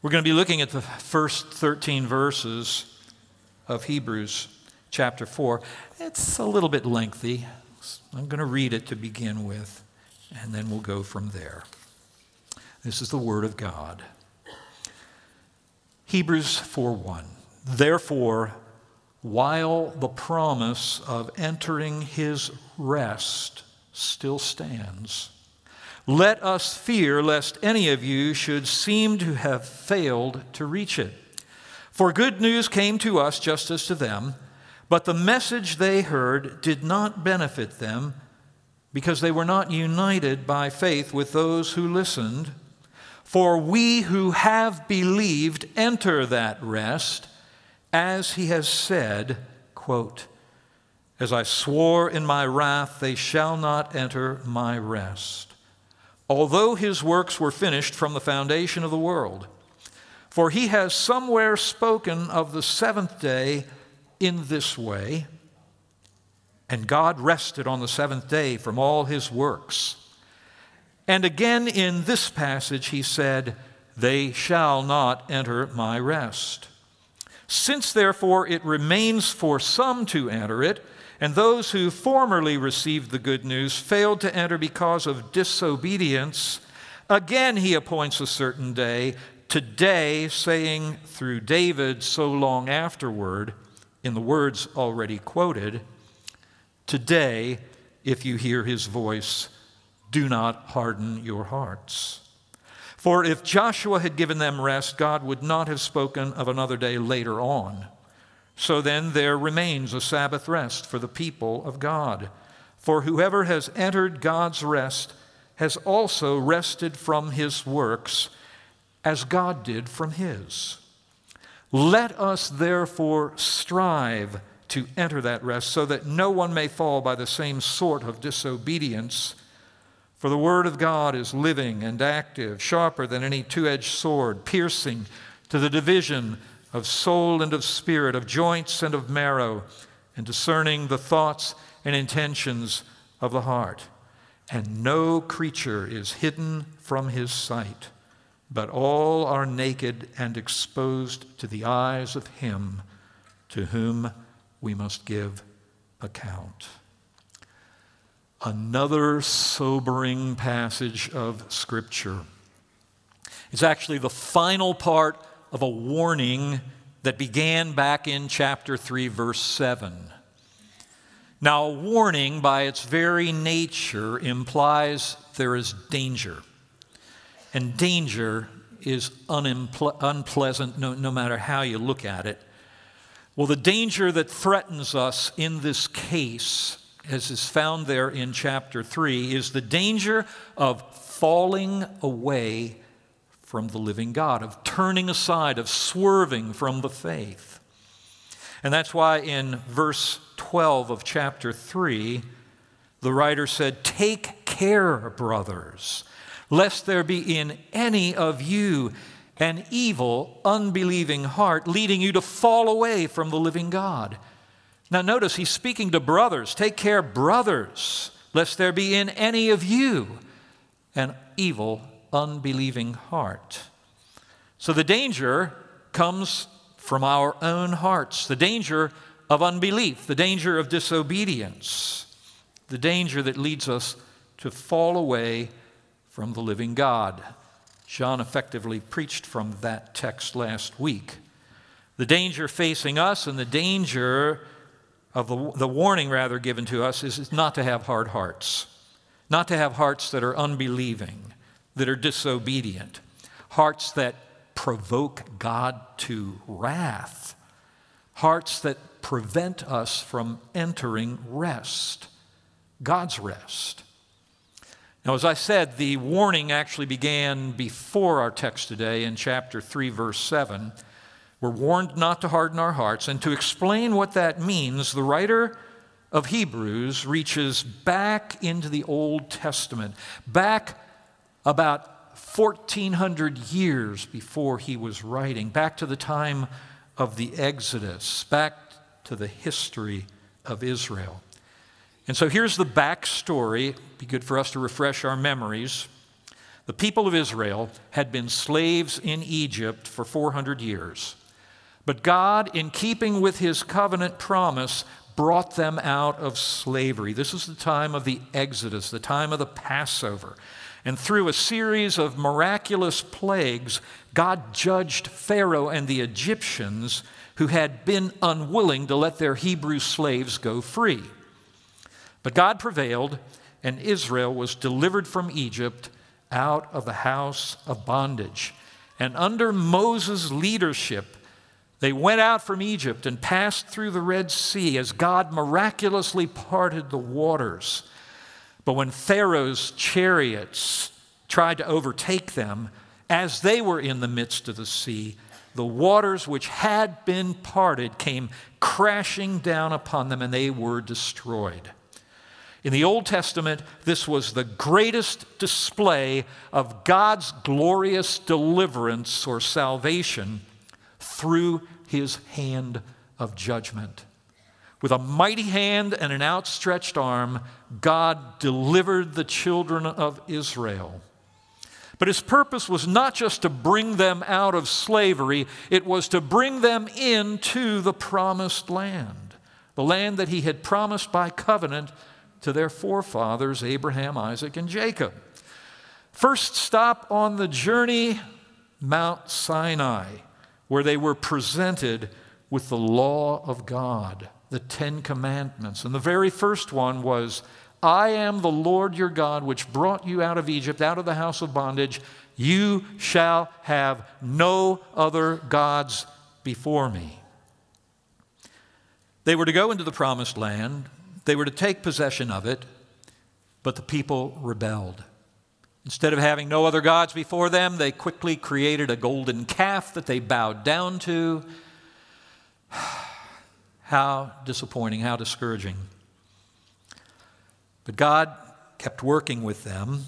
We're going to be looking at the first 13 verses of Hebrews chapter 4. It's a little bit lengthy. I'm going to read it to begin with, and then we'll go from there. This is the Word of God. Hebrews 4:1. Therefore, while the promise of entering his rest still stands, let us fear lest any of you should seem to have failed to reach it. For good news came to us just as to them, but the message they heard did not benefit them because they were not united by faith with those who listened. For we who have believed enter that rest, as he has said, quote, as I swore in my wrath, they shall not enter my rest, although his works were finished from the foundation of the world. For he has somewhere spoken of the seventh day in this way, and God rested on the seventh day from all his works. And again in this passage he said, they shall not enter my rest. Since therefore it remains for some to enter it, and those who formerly received the good news failed to enter because of disobedience, again he appoints a certain day, today, saying through David so long afterward, in the words already quoted, today, if you hear his voice, do not harden your hearts. For if Joshua had given them rest, God would not have spoken of another day later on. So then there remains a Sabbath rest for the people of God. For whoever has entered God's rest has also rested from his works, as God did from his. Let us therefore strive to enter that rest, so that no one may fall by the same sort of disobedience. For the word of God is living and active, sharper than any two-edged sword, piercing to the division of soul and of spirit, of joints and of marrow, and discerning the thoughts and intentions of the heart. And no creature is hidden from his sight, but all are naked and exposed to the eyes of him to whom we must give account. Another sobering passage of Scripture. It's actually the final part of a warning that began back in chapter 3, verse 7. Now, a warning by its very nature implies there is danger. And danger is unpleasant no matter how you look at it. Well, the danger that threatens us in this case, as is found there in chapter 3, is the danger of falling away from the living God, of turning aside, of swerving from the faith. And that's why in verse 12 of chapter 3, the writer said, "Take care, brothers, lest there be in any of you an evil, unbelieving heart, leading you to fall away from the living God." Now notice he's speaking to brothers. Take care, brothers, lest there be in any of you an evil, unbelieving heart. So the danger comes from our own hearts, the danger of unbelief, the danger of disobedience, the danger that leads us to fall away from the living God. John effectively preached from that text last week. The danger facing us and the danger of the warning rather given to us is not to have hard hearts, not to have hearts that are unbelieving, that are disobedient, hearts that provoke God to wrath, hearts that prevent us from entering rest, God's rest. Now, as I said, the warning actually began before our text today in chapter 3, verse 7. We're warned not to harden our hearts. And to explain what that means, the writer of Hebrews reaches back into the Old Testament, back about 1,400 years before he was writing, back to the time of the Exodus, back to the history of Israel. And so here's the backstory. It'd be good for us to refresh our memories. The people of Israel had been slaves in Egypt for 400 years. But God, in keeping with his covenant promise, brought them out of slavery. This is the time of the Exodus, the time of the Passover. And through a series of miraculous plagues, God judged Pharaoh and the Egyptians who had been unwilling to let their Hebrew slaves go free. But God prevailed, and Israel was delivered from Egypt out of the house of bondage. And under Moses' leadership, they went out from Egypt and passed through the Red Sea as God miraculously parted the waters. But when Pharaoh's chariots tried to overtake them, as they were in the midst of the sea, the waters which had been parted came crashing down upon them, and they were destroyed. In the Old Testament, this was the greatest display of God's glorious deliverance or salvation through his hand of judgment. With a mighty hand and an outstretched arm, God delivered the children of Israel. But his purpose was not just to bring them out of slavery, it was to bring them into the promised land, the land that he had promised by covenant to their forefathers, Abraham, Isaac, and Jacob. First stop on the journey, Mount Sinai, where they were presented with the law of God, the 10 Commandments. And the very first one was, I am the Lord your God, which brought you out of Egypt, out of the house of bondage. You shall have no other gods before me. They were to go into the promised land. They were to take possession of it, but the people rebelled. Instead of having no other gods before them, they quickly created a golden calf that they bowed down to. How disappointing, how discouraging. But God kept working with them,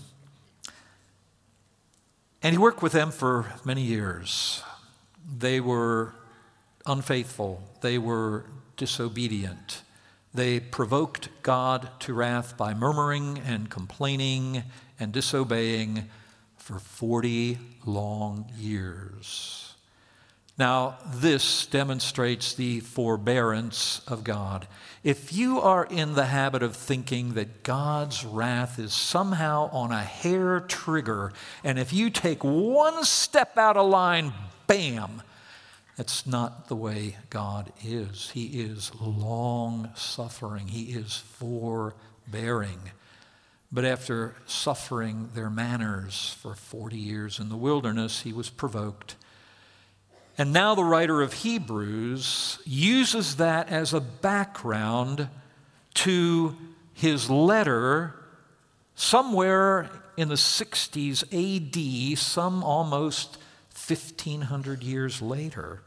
and he worked with them for many years. They were unfaithful. They were disobedient. They provoked God to wrath by murmuring and complaining and disobeying for 40 long years. Now, this demonstrates the forbearance of God. If you are in the habit of thinking that God's wrath is somehow on a hair trigger, and if you take one step out of line, bam, that's not the way God is. He is long-suffering. He is forbearing. But after suffering their manners for 40 years in the wilderness, he was provoked. And now the writer of Hebrews uses that as a background to his letter somewhere in the 60s AD, some almost 1,500 years later.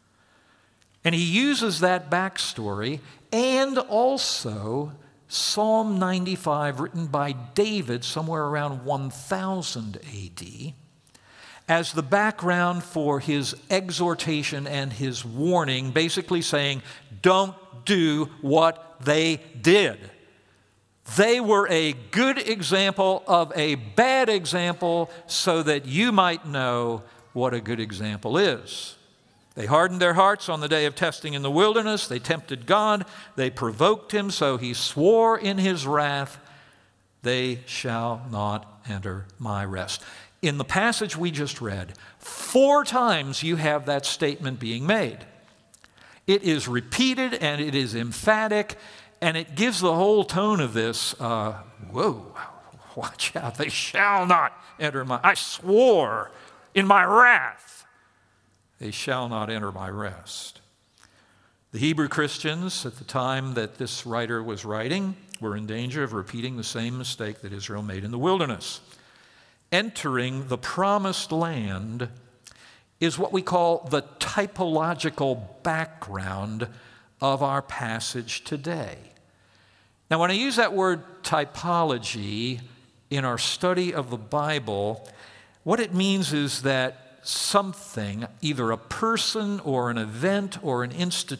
And he uses that backstory and also Psalm 95, written by David somewhere around 1000 AD, as the background for his exhortation and his warning, basically saying, don't do what they did. They were a good example of a bad example so that you might know what a good example is. They hardened their hearts on the day of testing in the wilderness. They tempted God. They provoked him, so he swore in his wrath, they shall not enter my rest. In the passage we just read, 4 times you have that statement being made. It is repeated and it is emphatic, and it gives the whole tone of this, whoa, watch out, they shall not enter I swore in my wrath, they shall not enter my rest. The Hebrew Christians at the time that this writer was writing were in danger of repeating the same mistake that Israel made in the wilderness. Entering the promised land is what we call the typological background of our passage today. Now, when I use that word typology in our study of the Bible, what it means is that something, either a person or an event or an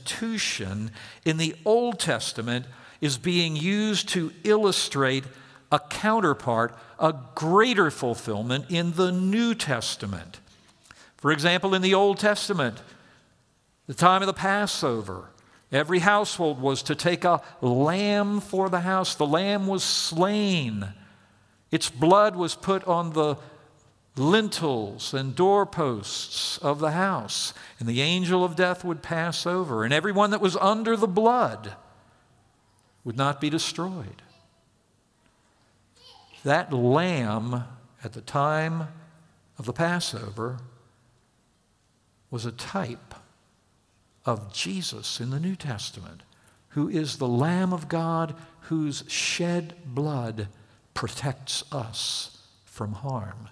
institution in the Old Testament, is being used to illustrate a counterpart, a greater fulfillment in the New Testament. For example, in the Old Testament, the time of the Passover, every household was to take a lamb for the house. The lamb was slain. Its blood was put on the lintels and doorposts of the house, and the angel of death would pass over, and everyone that was under the blood would not be destroyed. That lamb at the time of the Passover was a type of Jesus in the New Testament, who is the Lamb of God whose shed blood protects us from harm,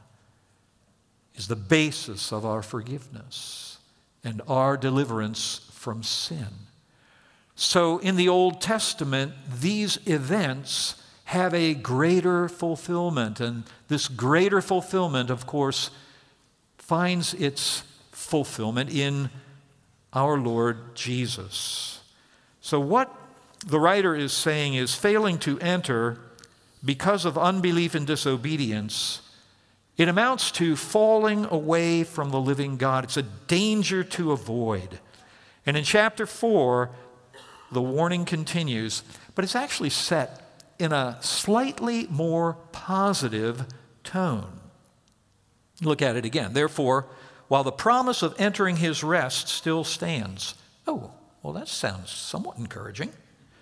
is the basis of our forgiveness and our deliverance from sin. So in the Old Testament, these events have a greater fulfillment, and this greater fulfillment, of course, finds its fulfillment in our Lord Jesus. So what the writer is saying is failing to enter because of unbelief and disobedience, it amounts to falling away from the living God. It's a danger to avoid. And in chapter 4, the warning continues, but it's actually set in a slightly more positive tone. Look at it again. Therefore, while the promise of entering his rest still stands. Oh, well, that sounds somewhat encouraging.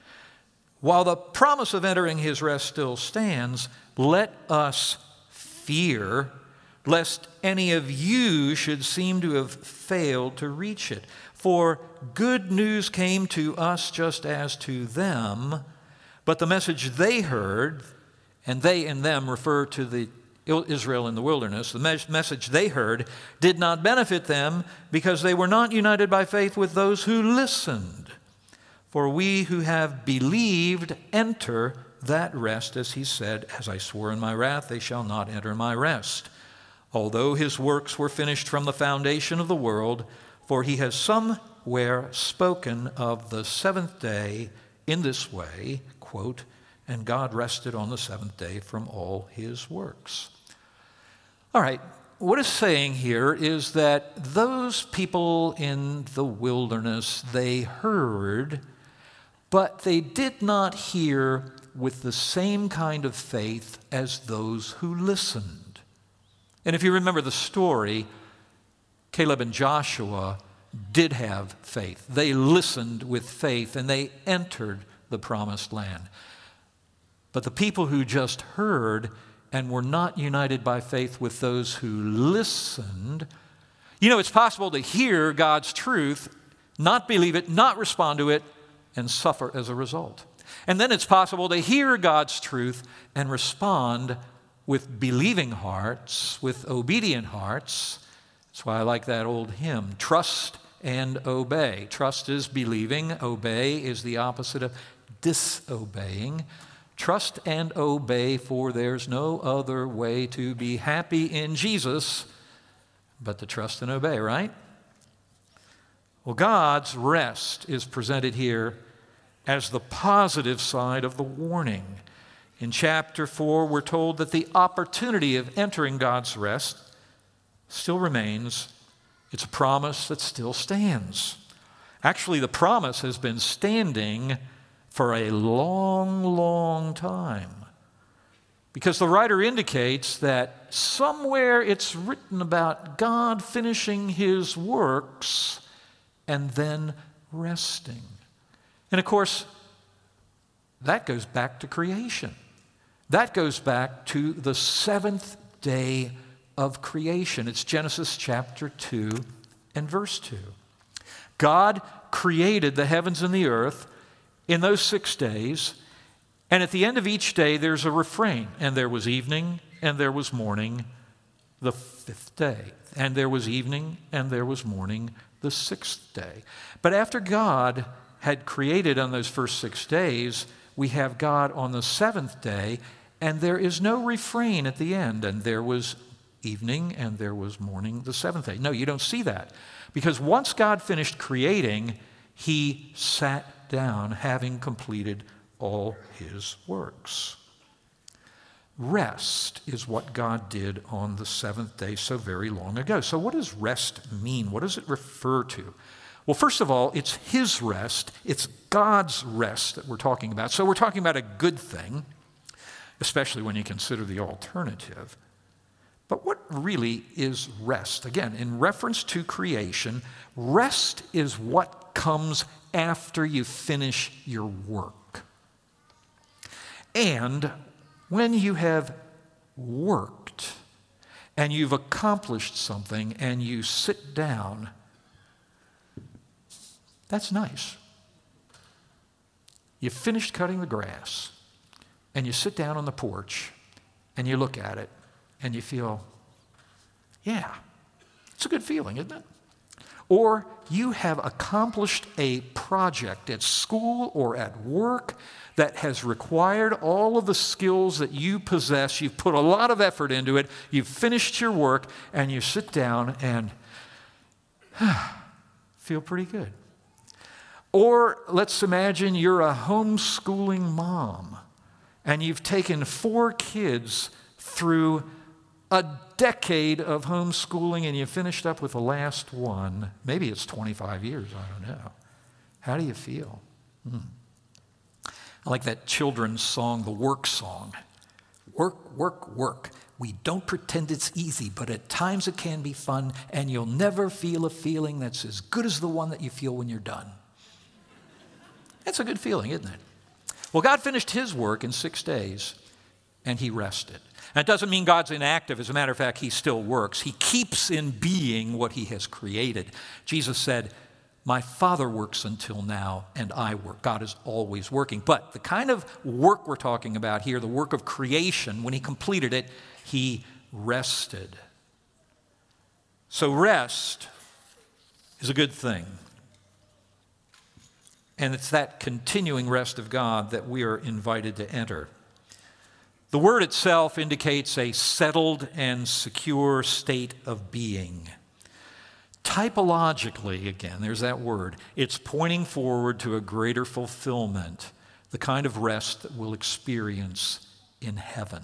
While the promise of entering his rest still stands, let us fear lest any of you should seem to have failed to reach it. For good news came to us just as to them, but the message they heard, and they and them refer to the Israel in the wilderness, the message they heard did not benefit them because they were not united by faith with those who listened. For we who have believed enter that rest, as he said, as I swore in my wrath, they shall not enter my rest. Although his works were finished from the foundation of the world, for he has somewhere spoken of the seventh day in this way, quote, and God rested on the seventh day from all his works. All right, what it's saying here is that those people in the wilderness, they heard, but they did not hear with the same kind of faith as those who listened. And if you remember the story, Caleb and Joshua did have faith. They listened with faith and they entered the promised land. But the people who just heard and were not united by faith with those who listened, you know, it's possible to hear God's truth, not believe it, not respond to it, and suffer as a result. And then it's possible to hear God's truth and respond with believing hearts, with obedient hearts. That's why I like that old hymn, trust and obey. Trust is believing, obey is the opposite of disobeying. Trust and obey, for there's no other way to be happy in Jesus but to trust and obey, right? Well, God's rest is presented here as the positive side of the warning. In chapter 4, we're told that the opportunity of entering God's rest still remains. It's a promise that still stands. Actually, the promise has been standing for a long, long time. Because the writer indicates that somewhere it's written about God finishing his works and then resting. And of course, that goes back to creation. That goes back to the seventh day of creation. It's Genesis chapter 2 and verse 2. God created the heavens and the earth in those 6 days, and at the end of each day there's a refrain, and there was evening and there was morning the fifth day, and there was evening and there was morning the sixth day. But after God had created on those first 6 days, we have God on the seventh day, and there is no refrain at the end, and there was evening and there was morning the seventh day. No, you don't see that, because once God finished creating, he sat down, having completed all his works. rest is what God did on the seventh day so very long ago. So what does rest mean? What does it refer to? Well, first of all, it's his rest. It's God's rest that we're talking about. So we're talking about a good thing, especially when you consider the alternative. But what really is rest? Again, in reference to creation, rest is what comes after you finish your work. And when you have worked and you've accomplished something and you sit down, that's nice. You've finished cutting the grass and you sit down on the porch and you look at it and you feel, yeah, it's a good feeling, isn't it? Or you have accomplished a project at school or at work that has required all of the skills that you possess. You've put a lot of effort into it. You've finished your work, and you sit down and feel pretty good. Or let's imagine you're a homeschooling mom, and you've taken 4 kids through a decade of homeschooling, and you finished up with the last one. Maybe it's 25 years, I don't know. How do you feel? I like that children's song, the work song. Work, work, work. We don't pretend it's easy, but at times it can be fun, and you'll never feel a feeling that's as good as the one that you feel when you're done. That's a good feeling, isn't it? Well, God finished his work in 6 days, and he rested. And it doesn't mean God's inactive. As a matter of fact, he still works. He keeps in being what he has created. Jesus said, my Father works until now, and I work. God is always working. But the kind of work we're talking about here, the work of creation, when he completed it, he rested. So rest is a good thing. And it's that continuing rest of God that we are invited to enter. The word itself indicates a settled and secure state of being. Typologically, again, there's that word, it's pointing forward to a greater fulfillment, the kind of rest that we'll experience in heaven.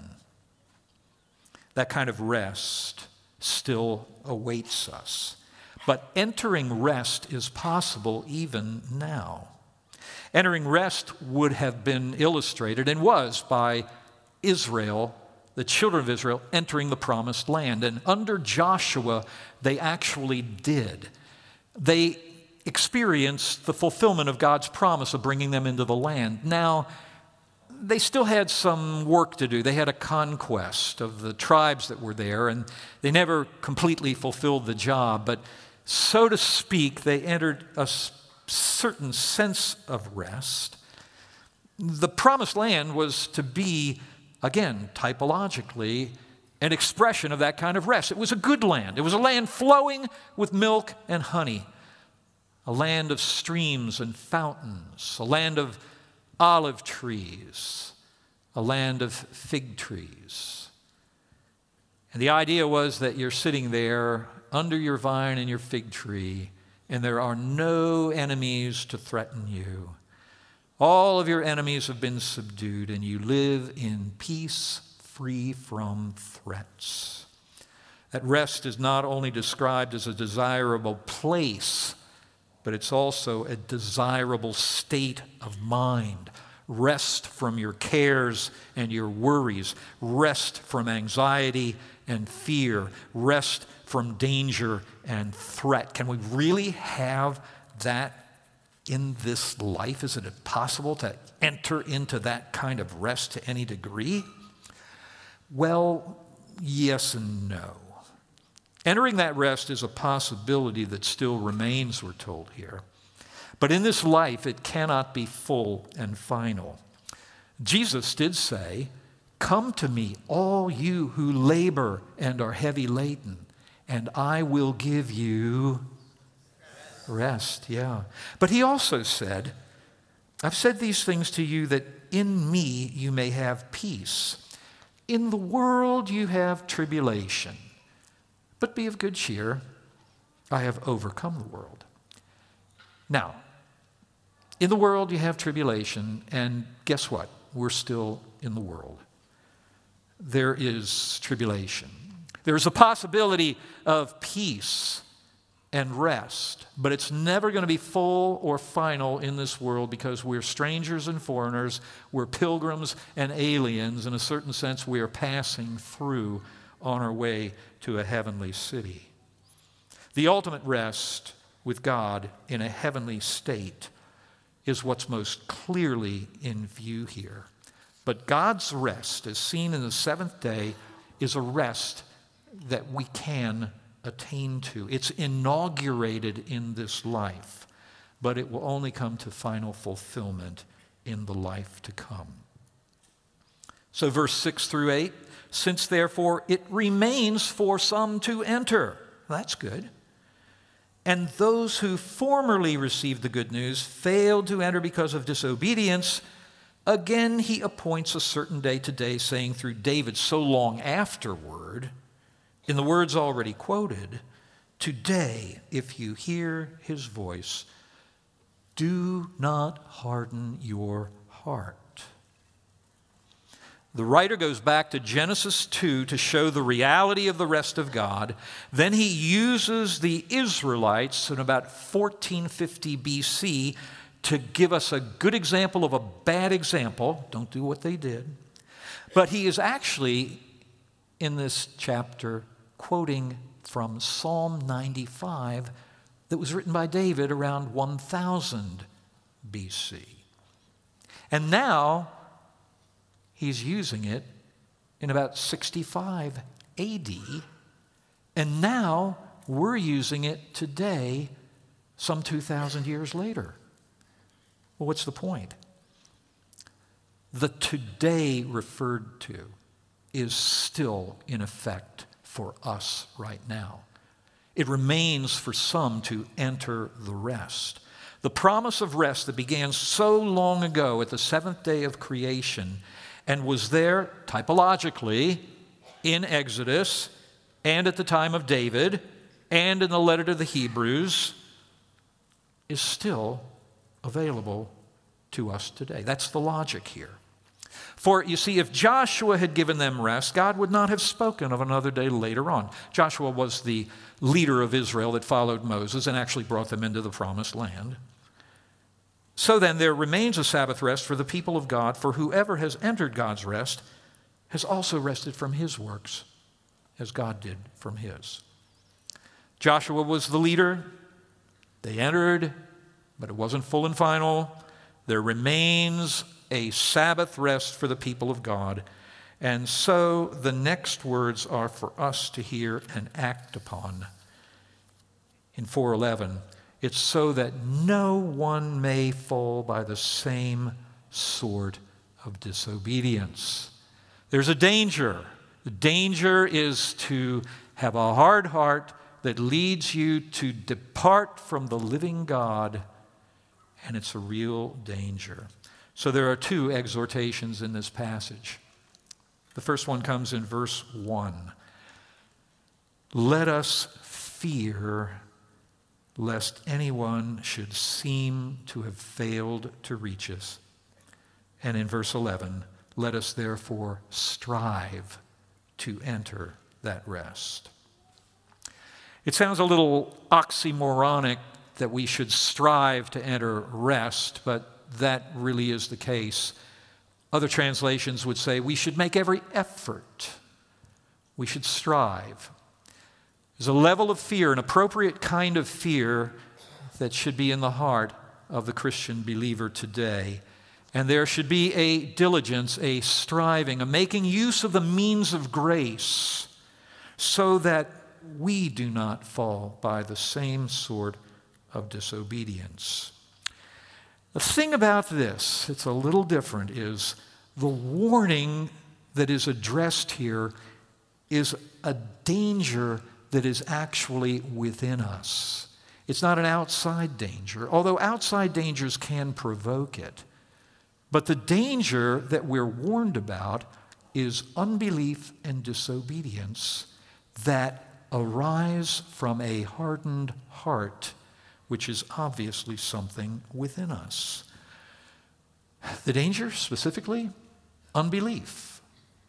That kind of rest still awaits us. But entering rest is possible even now. Entering rest would have been illustrated, and was, by Israel, the children of Israel, entering the promised land. And under Joshua, they actually did. They experienced the fulfillment of God's promise of bringing them into the land. Now, they still had some work to do. They had a conquest of the tribes that were there, and they never completely fulfilled the job. But so to speak, they entered a certain sense of rest. The promised land was to be, again, typologically, an expression of that kind of rest. It was a good land. It was a land flowing with milk and honey, a land of streams and fountains, a land of olive trees, a land of fig trees. And the idea was that you're sitting there under your vine and your fig tree, and there are no enemies to threaten you. All of your enemies have been subdued, and you live in peace, free from threats. That rest is not only described as a desirable place, but it's also a desirable state of mind. Rest from your cares and your worries. Rest from anxiety and fear. Rest from danger and threat. Can we really have that in this life? Is it possible to enter into that kind of rest to any degree? Well, yes and no. Entering that rest is a possibility that still remains, we're told here. But in this life, it cannot be full and final. Jesus did say, "Come to me, all you who labor and are heavy laden, and I will give you rest." Yeah. But he also said, "I've said these things to you that in me you may have peace. In the world you have tribulation, but be of good cheer. I have overcome the world." Now, in the world you have tribulation, and guess what? We're still in the world. there is tribulation. There's a possibility of peace and rest, but it's never going to be full or final in this world because we're strangers and foreigners, we're pilgrims and aliens. In a certain sense, we are passing through on our way to a heavenly city. The ultimate rest with God in a heavenly state is what's most clearly in view here. But God's rest, as seen in the seventh day, is a rest that we can attain to. It's inaugurated in this life, but it will only come to final fulfillment in the life to come. So verse 6 through 8, since therefore it remains for some to enter. That's good. And those who formerly received the good news failed to enter because of disobedience, again he appoints a certain day today, saying through David so long afterward, in the words already quoted, today, if you hear his voice, do not harden your heart. The writer goes back to Genesis 2 to show the reality of the rest of God. Then he uses the Israelites in about 1450 BC to give us a good example of a bad example. Don't do what they did. But he is actually, in this chapter, quoting from Psalm 95 that was written by David around 1000 BC. And now he's using it in about 65 AD, and now we're using it today, some 2,000 years later. Well, what's the point? The today referred to is still in effect for us right now. It remains for some to enter the rest. The promise of rest that began so long ago at the seventh day of creation and was there typologically in Exodus and at the time of David and in the letter to the Hebrews is still available to us today. That's the logic here. For you see, if Joshua had given them rest, God would not have spoken of another day later on. Joshua was the leader of Israel that followed Moses and actually brought them into the promised land. So then there remains a Sabbath rest for the people of God, for whoever has entered God's rest has also rested from his works, as God did from his. Joshua was the leader. They entered, but it wasn't full and final. There remains a Sabbath rest for the people of God. And so the next words are for us to hear and act upon. In 4:11, it's so that no one may fall by the same sort of disobedience. There's a danger. The danger is to have a hard heart that leads you to depart from the living God, and it's a real danger. So there are two exhortations in this passage. The first one comes in verse 1. Let us fear lest anyone should seem to have failed to reach us. And in verse 11, let us therefore strive to enter that rest. It sounds a little oxymoronic that we should strive to enter rest, but that really is the case. Other translations would say we should make every effort. We should strive. There's a level of fear, an appropriate kind of fear that should be in the heart of the Christian believer today. And there should be a diligence, a striving, a making use of the means of grace so that we do not fall by the same sort of disobedience. The thing about this, it's a little different, is the warning that is addressed here is a danger that is actually within us. It's not an outside danger, although outside dangers can provoke it. But the danger that we're warned about is unbelief and disobedience that arise from a hardened heart, which is obviously something within us. The danger, specifically, unbelief.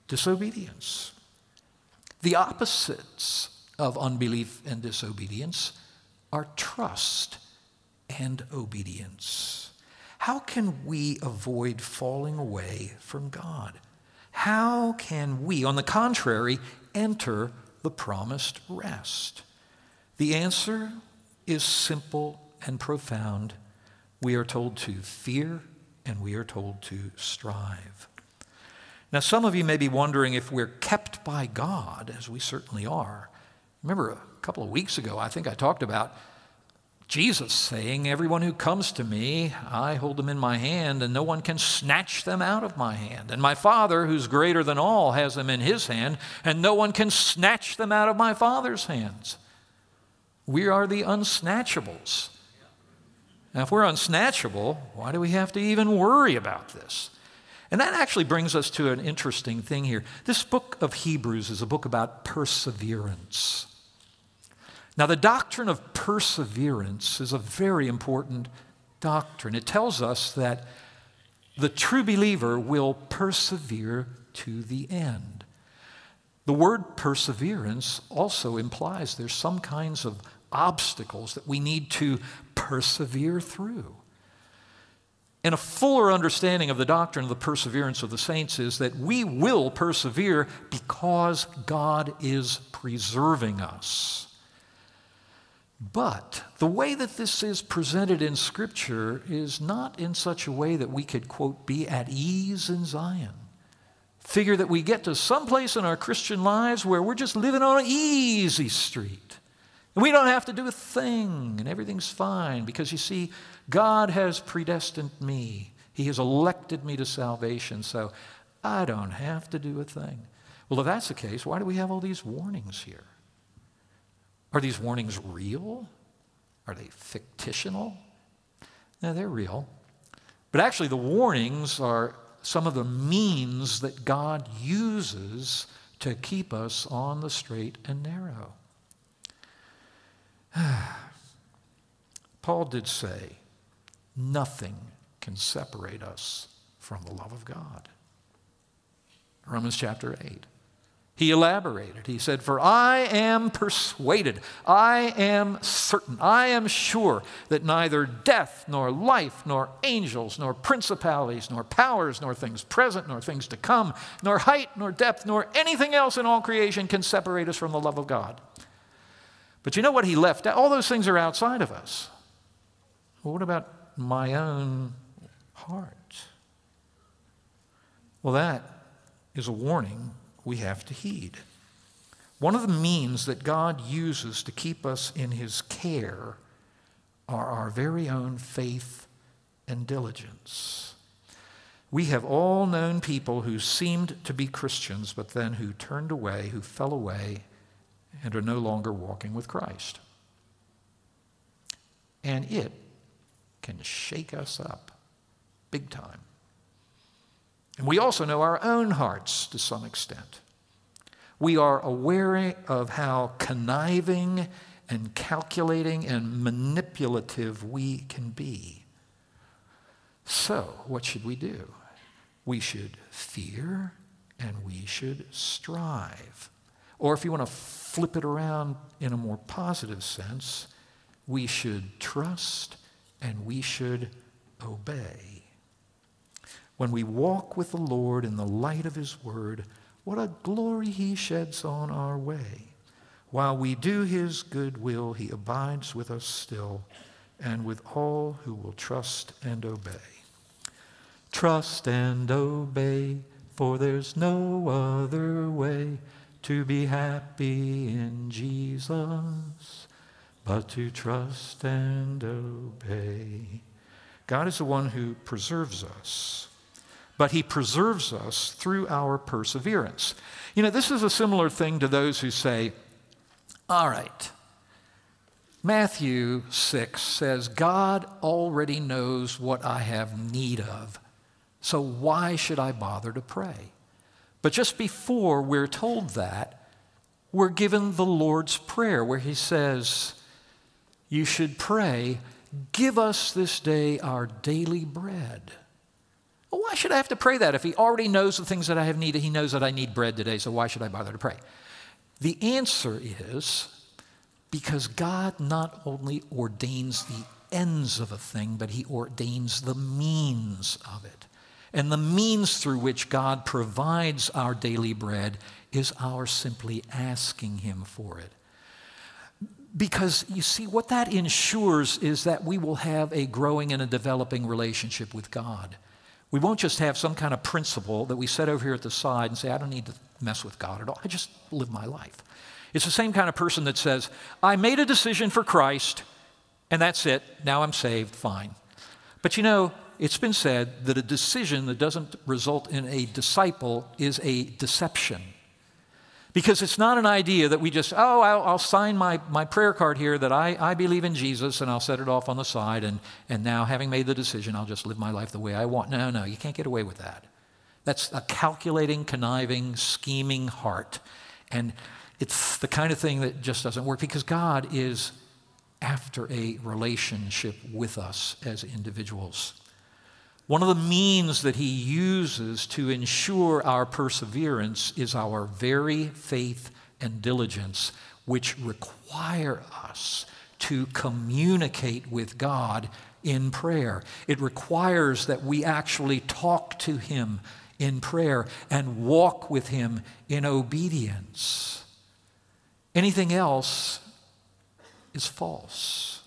disobedience. The opposites of unbelief and disobedience are trust and obedience. How can we avoid falling away from God? How can we, on the contrary, enter the promised rest? The answer is simple and profound. We are told to fear and we are told to strive. Now, some of you may be wondering if we're kept by God, as we certainly are. Remember, a couple of weeks ago, I think I talked about Jesus saying, "Everyone who comes to me, I hold them in my hand, and no one can snatch them out of my hand. And my Father, who's greater than all, has them in his hand, and no one can snatch them out of my Father's hands." We are the unsnatchables. Now, if we're unsnatchable, why do we have to even worry about this? And that actually brings us to an interesting thing here. This book of Hebrews is a book about perseverance. Now, the doctrine of perseverance is a very important doctrine. It tells us that the true believer will persevere to the end. The word perseverance also implies there's some kinds of obstacles that we need to persevere through. And a fuller understanding of the doctrine of the perseverance of the saints is that we will persevere because God is preserving us. But the way that this is presented in Scripture is not in such a way that we could, quote, be at ease in Zion. Figure that we get to some place in our Christian lives where we're just living on an easy street. And we don't have to do a thing, and everything's fine, because you see, God has predestined me. He has elected me to salvation, so I don't have to do a thing. Well, if that's the case, why do we have all these warnings here? Are these warnings real? Are they fictional? No, they're real. But actually, the warnings are some of the means that God uses to keep us on the straight and narrow. Paul did say, nothing can separate us from the love of God. Romans chapter 8. He elaborated. He said, "For I am persuaded, I am certain, I am sure that neither death, nor life, nor angels, nor principalities, nor powers, nor things present, nor things to come, nor height, nor depth, nor anything else in all creation can separate us from the love of God." But you know what he left out? All those things are outside of us. Well, what about my own heart? Well, that is a warning we have to heed. One of the means that God uses to keep us in his care are our very own faith and diligence. We have all known people who seemed to be Christians, but then who turned away, who fell away, and are no longer walking with Christ. And it can shake us up big time. And we also know our own hearts to some extent. We are aware of how conniving and calculating and manipulative we can be. So, what should we do? We should fear and we should strive. Or if you want to flip it around in a more positive sense, we should trust and we should obey. When we walk with the Lord in the light of his word, what a glory he sheds on our way. While we do his good will, he abides with us still, and with all who will trust and obey. Trust and obey, for there's no other way to be happy in Jesus, but to trust and obey. God is the one who preserves us. But he preserves us through our perseverance. You know, this is a similar thing to those who say, all right, Matthew 6 says, God already knows what I have need of, so why should I bother to pray? But just before we're told that, we're given the Lord's Prayer, where he says, you should pray, give us this day our daily bread. Well, why should I have to pray that? If he already knows the things that I have needed, he knows that I need bread today, so why should I bother to pray? The answer is because God not only ordains the ends of a thing, but he ordains the means of it. And the means through which God provides our daily bread is our simply asking him for it. Because you see, what that ensures is that we will have a growing and a developing relationship with God. We won't just have some kind of principle that we set over here at the side and say, I don't need to mess with God at all. I just live my life. It's the same kind of person that says, I made a decision for Christ, and that's it. Now I'm saved, fine. But you know, it's been said that a decision that doesn't result in a disciple is a deception. Because it's not an idea that we just, I'll sign my prayer card here that I believe in Jesus, and I'll set it off on the side, and now having made the decision, I'll just live my life the way I want. No, you can't get away with that. That's a calculating, conniving, scheming heart. And it's the kind of thing that just doesn't work, because God is after a relationship with us as individuals. One of the means that he uses to ensure our perseverance is our very faith and diligence, which require us to communicate with God in prayer. It requires that we actually talk to him in prayer and walk with him in obedience. Anything else is false.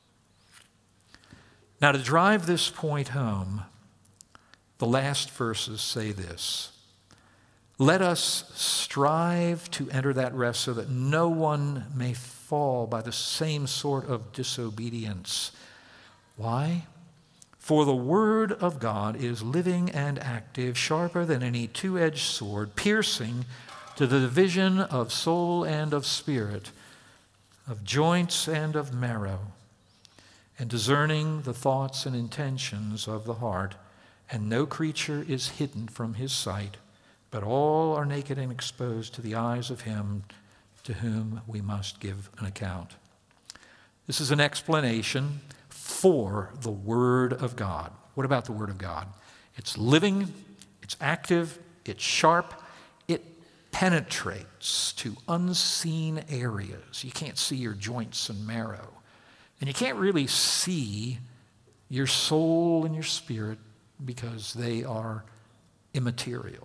Now, to drive this point home, the last verses say this: let us strive to enter that rest so that no one may fall by the same sort of disobedience. Why? For the word of God is living and active, sharper than any two-edged sword, piercing to the division of soul and of spirit, of joints and of marrow, and discerning the thoughts and intentions of the heart. And no creature is hidden from his sight, but all are naked and exposed to the eyes of him to whom we must give an account. This is an explanation for the Word of God. What about the Word of God? It's living, it's active, it's sharp, it penetrates to unseen areas. You can't see your joints and marrow, and you can't really see your soul and your spirit, because they are immaterial.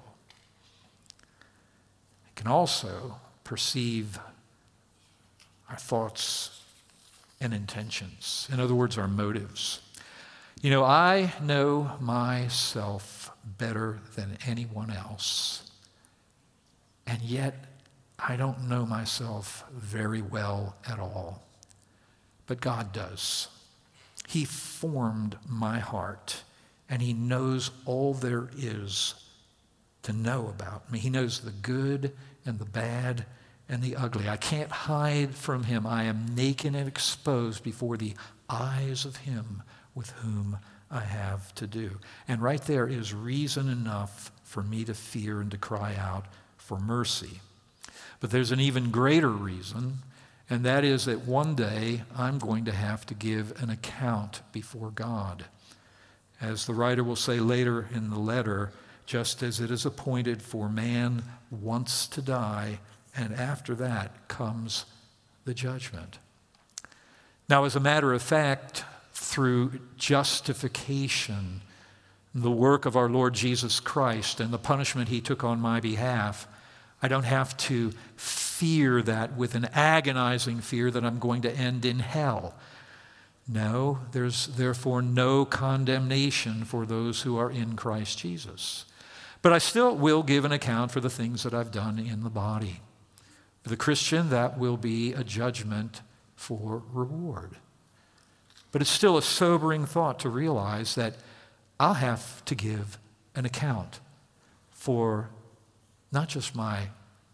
It can also perceive our thoughts and intentions. In other words, our motives. You know, I know myself better than anyone else, and yet I don't know myself very well at all. But God does. He formed my heart, and he knows all there is to know about me. He knows the good and the bad and the ugly. I can't hide from him. I am naked and exposed before the eyes of him with whom I have to do. And right there is reason enough for me to fear and to cry out for mercy. But there's an even greater reason, and that is that one day I'm going to have to give an account before God. As the writer will say later in the letter, just as it is appointed for man once to die, and after that comes the judgment. Now, as a matter of fact, through justification, the work of our Lord Jesus Christ and the punishment he took on my behalf, I don't have to fear that with an agonizing fear that I'm going to end in hell. No, there's therefore no condemnation for those who are in Christ Jesus. But I still will give an account for the things that I've done in the body. For the Christian, that will be a judgment for reward. But it's still a sobering thought to realize that I'll have to give an account for not just my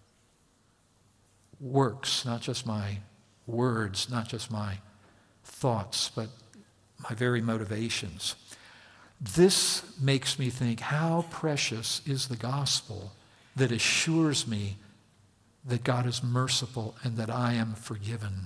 works, not just my words, not just my thoughts, but my very motivations. This makes me think, how precious is the gospel that assures me that God is merciful and that I am forgiven.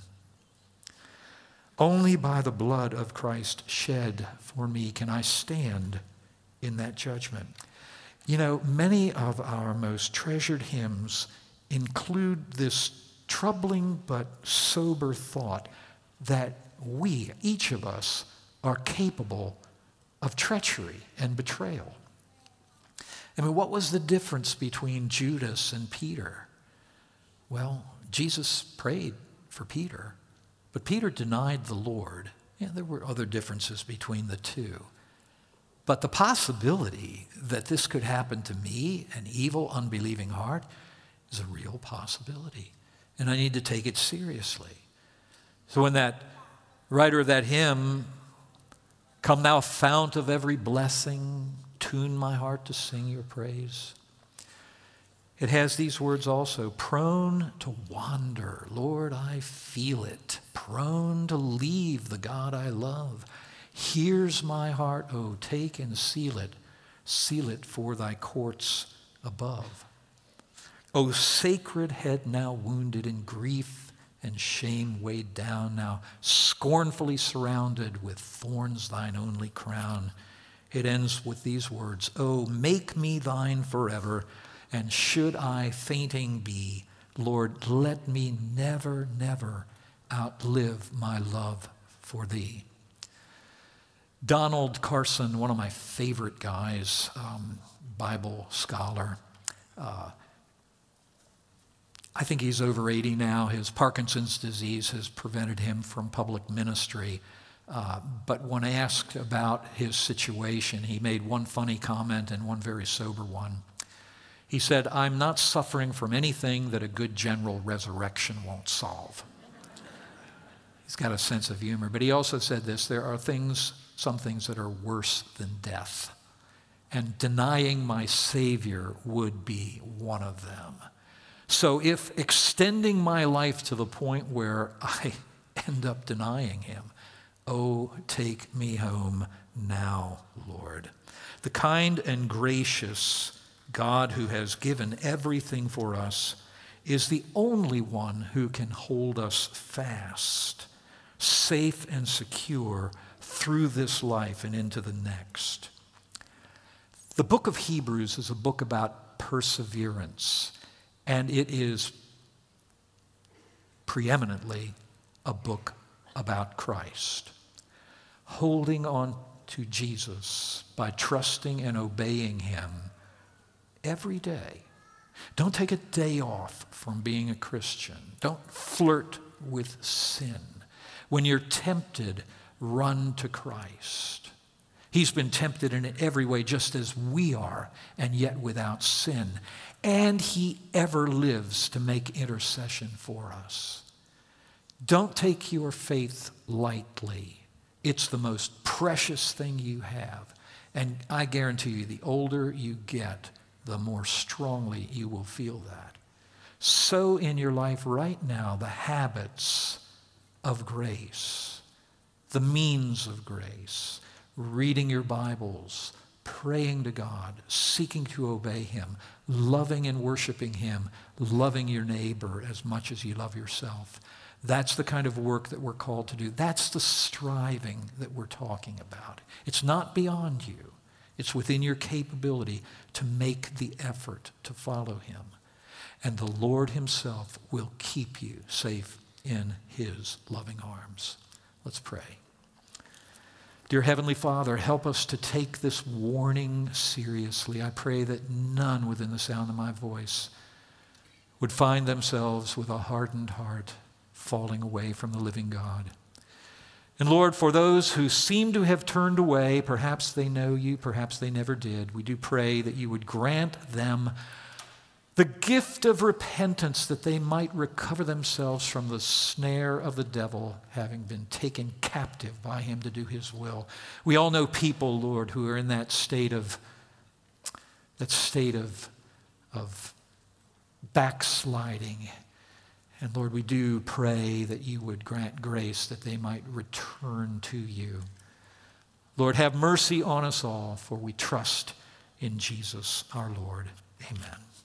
Only by the blood of Christ shed for me can I stand in that judgment. You know, many of our most treasured hymns include this troubling but sober thought that we, each of us, are capable of treachery and betrayal. I mean, what was the difference between Judas and Peter? Well, Jesus prayed for Peter, but Peter denied the Lord. Yeah, there were other differences between the two. But the possibility that this could happen to me, an evil, unbelieving heart, is a real possibility. And I need to take it seriously. So when that writer of that hymn, "Come thou fount of every blessing, tune my heart to sing your praise," it has these words also: prone to wander, Lord, I feel it. Prone to leave the God I love. Here's my heart, oh, take and seal it for thy courts above. O sacred head now wounded in grief and shame weighed down, now scornfully surrounded with thorns thine only crown. It ends with these words: "Oh, make me thine forever, and should I fainting be, Lord, let me never, never outlive my love for thee." Donald Carson, one of my favorite guys, Bible scholar, I think he's over 80 now. His Parkinson's disease has prevented him from public ministry. But when asked about his situation, he made one funny comment and one very sober one. He said, "I'm not suffering from anything that a good general resurrection won't solve." He's got a sense of humor. But he also said this: there are some things that are worse than death. And denying my Savior would be one of them. So if extending my life to the point where I end up denying him, oh, take me home now, Lord. The kind and gracious God who has given everything for us is the only one who can hold us fast, safe and secure through this life and into the next. The book of Hebrews is a book about perseverance. And it is preeminently a book about Christ. Holding on to Jesus by trusting and obeying him every day. Don't take a day off from being a Christian. Don't flirt with sin. When you're tempted, run to Christ. He's been tempted in every way just as we are, and yet without sin. And he ever lives to make intercession for us. Don't take your faith lightly. It's the most precious thing you have. And I guarantee you, the older you get, the more strongly you will feel that. Sow in your life right now the habits of grace, the means of grace, reading your Bibles, praying to God, seeking to obey him, loving and worshiping him, loving your neighbor as much as you love yourself. That's the kind of work that we're called to do. That's the striving that we're talking about. It's not beyond you. It's within your capability to make the effort to follow him. And the Lord himself will keep you safe in his loving arms. Let's pray. Dear Heavenly Father, help us to take this warning seriously. I pray that none within the sound of my voice would find themselves with a hardened heart falling away from the living God. And Lord, for those who seem to have turned away, perhaps they know you, perhaps they never did, we do pray that you would grant them the gift of repentance, that they might recover themselves from the snare of the devil, having been taken captive by him to do his will. We all know people, Lord, who are in that state of backsliding. And Lord, we do pray that you would grant grace that they might return to you. Lord, have mercy on us all, for we trust in Jesus our Lord. Amen.